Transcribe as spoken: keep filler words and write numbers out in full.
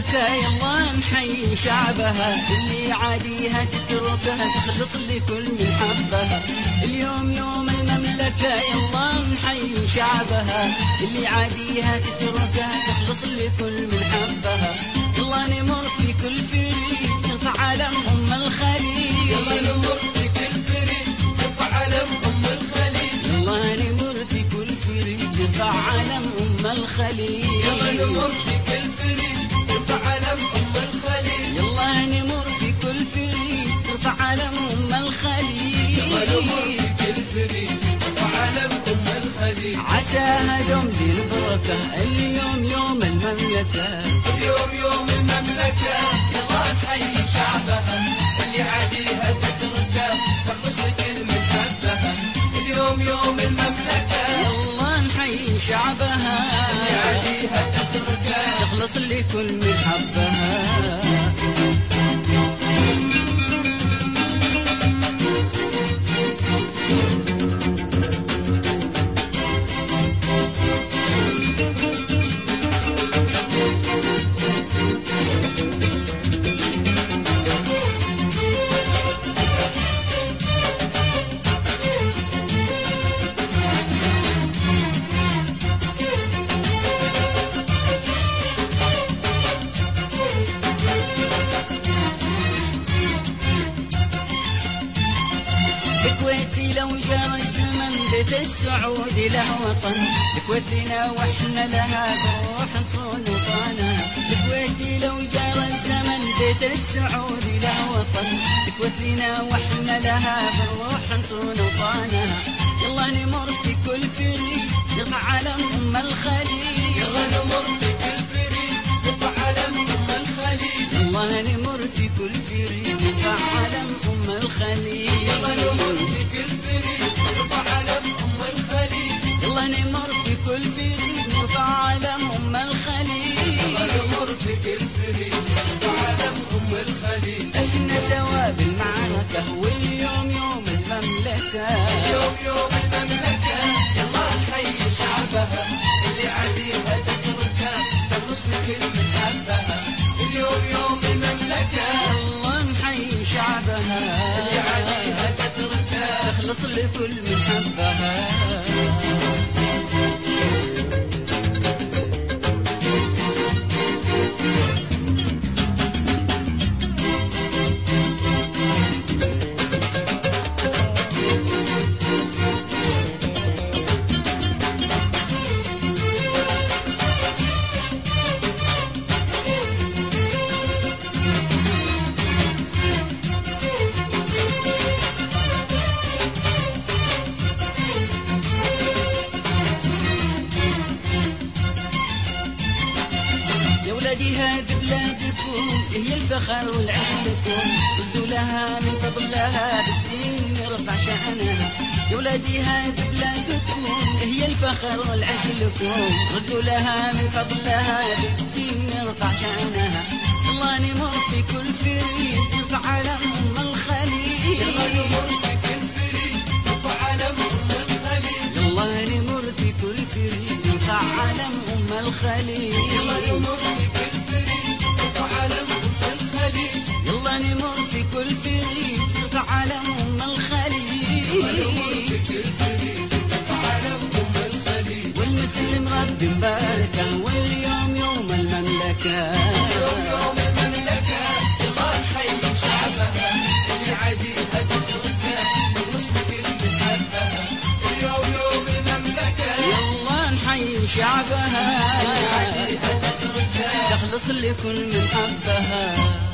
المملكة يلا نحيي شعبها، اللي عاديها تتركها تخلص لكل من حبها. اليوم يوم المملكة يلا نحيي شعبها، اللي عاديها تتركها تخلص لكل من حبها. يلا نمر في كل فريق نرفع علم أم الخليج، يلا نمر في كل فريق نرفع علم أم الخليج، يلا نمر في كل فريق نرفع علم أم الخليج، يلا نمر في كل فريق نرفع علم أم الخليج، يلا نمر في كل فريق نرفع علم أم الخليج، يلا نمر في كل فريق نرفع علم أم الخليج. عساها دوم للبركة اليوم يوم المملكة، اليوم يوم المملكة يلا نحيي شعبها، اللي عاديها تتركها تخلص لكل من حبها. اليوم يوم المملكة يلا نحيي شعبها، اللي عاديها تتركها تخلص لكل من حبها. الكويتي لو جرى الزمن بيت السعود له وطن، الكويت لنا واحنا لها بروح نصون وطنها. الكويتي لو جرى الزمن بيت السعود له وطن، الكويت لنا واحنا لها بروح نصون وطنها. يلا نمر في كل فريق نرفع علم أم الخليج، يلا نمر في كل فريق نرفع علم أم الخليج، يلا نمر في كل فريق نرفع علم أم الخليج، يلا نمر في كل فريق نرفع علم أم الخليج، يلا نمر في كل فريق نرفع علم أم الخليج، يلا نمر في كل فريق نرفع علم أم الخليج. احنا سوا بالمعركة واليوم يوم المملكة، اليوم يوم المملكة يلا نحيي شعبها، اللي عاديها تتركها تخلص لكل من حبها. اليوم يوم المملكة يلا نحيي شعبها، اللي عاديها تتركها تخلص لكل من حبها. يا ولادي هاد بلادكم هي الفخر والعز لكم، ردوا لها من فضلها بالدين نرفع شأنها. يا ولادي هاد بلادكم هي الفخر والعز لكم، ردوا لها من فضلها بالدين نرفع شأنها. يلا نمر في كل فريق نرفع علم أم الخليج، يلا نمر في كل فريق نرفع علم أم الخليج، يلا نمر في كل فريق نرفع علم أم الخليج، يلا نمر في كل فريق نرفع علم أم الخليج، يلا نمر في كل فريق نرفع علم أم الخليج، يلا نمر في كل فريق نرفع علم أم الخليج. والمسلم رب مباركه واليوم يوم المملكة، اليوم يوم المملكة يلا نحيي شعبها، اللي عاديها تتركها تخلص لكل من حبها. اليوم يوم المملكة يلا نحيي شعبها، اللي عاديها تتركها تخلص لكل من حبها.